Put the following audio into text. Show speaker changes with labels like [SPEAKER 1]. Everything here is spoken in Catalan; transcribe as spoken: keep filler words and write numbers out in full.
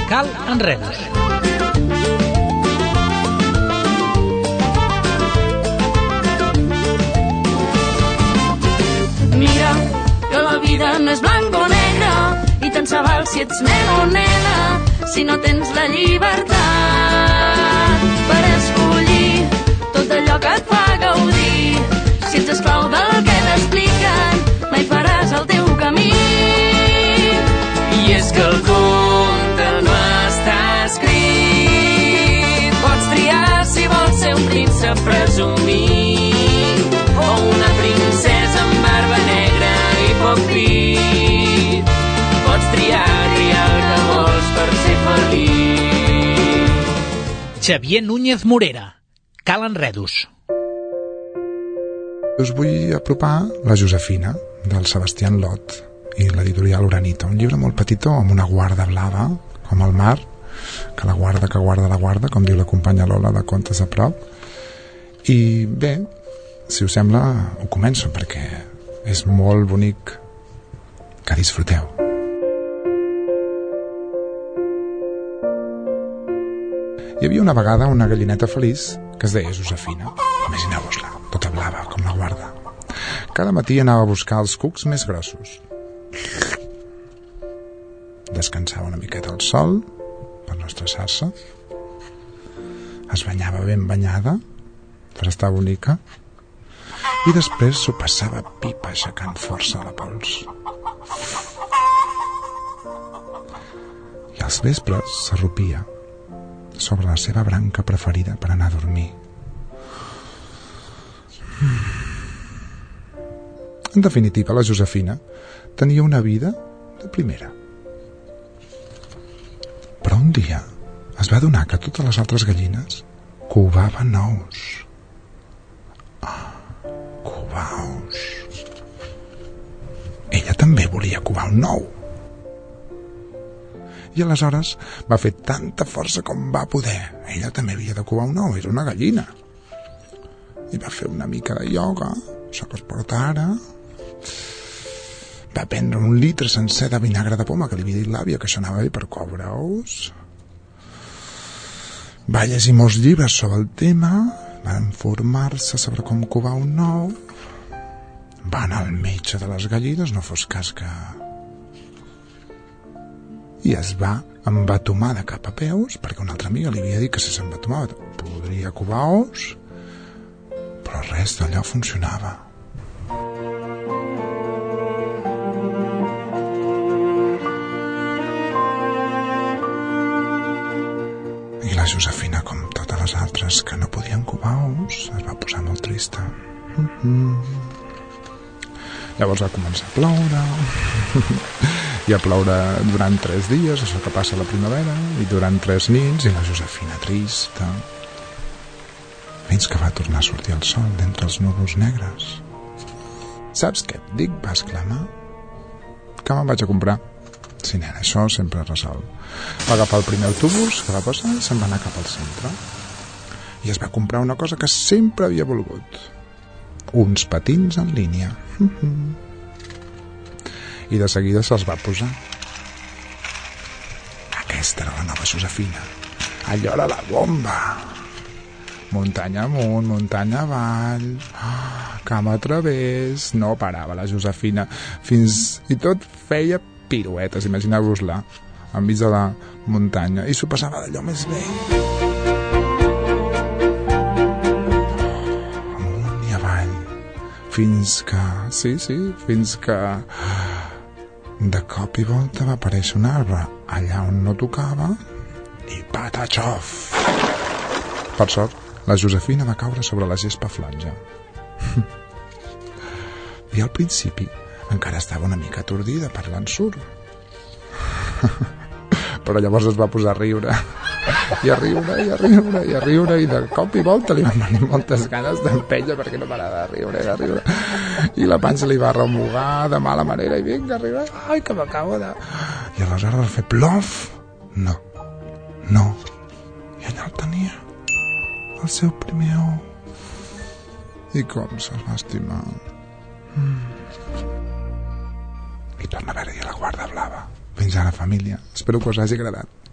[SPEAKER 1] Cal Enredos.
[SPEAKER 2] Mira, que la vida no és blanc o negre, i tant se val si ets nen o nena, si no tens la llibertat per escollir tot allò que et fa gaudir. Si ets esclau del que t'expliquen, mai faràs el teu camí. I és que el conte no està escrit. Pots triar si vols ser un príncep presumit o una princesa amb barba negra i poc pit. Pots triar, triar el que vols per ser feliç.
[SPEAKER 1] Xavier Núñez Morera, Cal Enredos.
[SPEAKER 3] Us vull apropar La Josefina, del Sebastián Lot, i l'editorial Uranito. Un llibre molt petitó, amb una guarda blava, com el mar, que la guarda, que guarda, la guarda, com diu la companya Lola de Contes a prop. I bé, si us sembla, ho començo, perquè és molt bonic. Que disfruteu. Hi havia una vegada una gallineta feliç que es deia Josefina. Imagineu-vos-la, tota blava, com la guarda. Cada matí anava a buscar els cucs més grossos. Descansava una miqueta al sol per no estressar-se. Es banyava ben banyada per estar bonica i després s'ho passava pipa aixecant força la pols. I als vespres s'arrupia sobre la seva branca preferida per anar a dormir. En definitiva, la Josefina tenia una vida de primera. Però un dia es va adonar que totes les altres gallines covaven ous. Ah, covar ous. Ella també volia covar un ou. I aleshores va fer tanta força com va poder. Ella també havia de covar un ou, era una gallina. I va fer una mica de ioga, això que es porta ara. Va prendre un litre sencer de vinagre de poma, que li havia dit l'àvia que això anava bé per coure ous. Va llegir molts llibres sobre el tema, va informar-se sobre com covar un ou, va anar al metge de les gallines, no fos cas que... i es va embatomar de cap a peus, perquè una altra amiga li havia dit que si s'embatomava podria covar ous, però res d'allò funcionava. I la Josefina, com totes les altres que no podien covar ous, es va posar molt trista. Mm-hmm. Llavors va començar a ploure i a ploure durant tres dies, això que passa a la primavera, i durant tres nits, i la Josefina trista, fins que va tornar a sortir el sol d'entre els núvols negres. Saps què et dic? Va exclamar. Que me'n vaig a comprar? Sí, nena, això sempre es resol. Va agafar el primer autobús que va passar i se'n va anar cap al centre. I es va comprar una cosa que sempre havia volgut. Uns patins en línia. I de seguida se'ls va posar. Aquesta era la nova Josefina. Allò era la bomba. Muntanya amunt, muntanya avall, oh, camp a través. No parava la Josefina. Fins i tot feia piruetes, imagineu-vos-la, enmig de la muntanya. I s'ho passava d'allò més bé. Amunt i avall. Fins que... Sí, sí, fins que... de cop i volta va aparèixer un arbre allà on no tocava i patatxof! Per sort, la Josefina va caure sobre la gespa flonja. I al principi encara estava una mica atordida per l'ensurt. Però llavors es va posar a riure. I a riure, i a riure, i a riure, i de cop i volta li van venir moltes ganes d'empènyer perquè no parava de riure, i de riure. I la panxa li va remugar de mala manera, i vinga, a riure, ai, que m'acabo de... I aleshores va fer plof. No, no. I allà el tenia. El seu primer ou. I com se'l va estimar. Mm. I torna a veure-hi la guarda blava. Fins ara, família. Espero que us hagi agradat.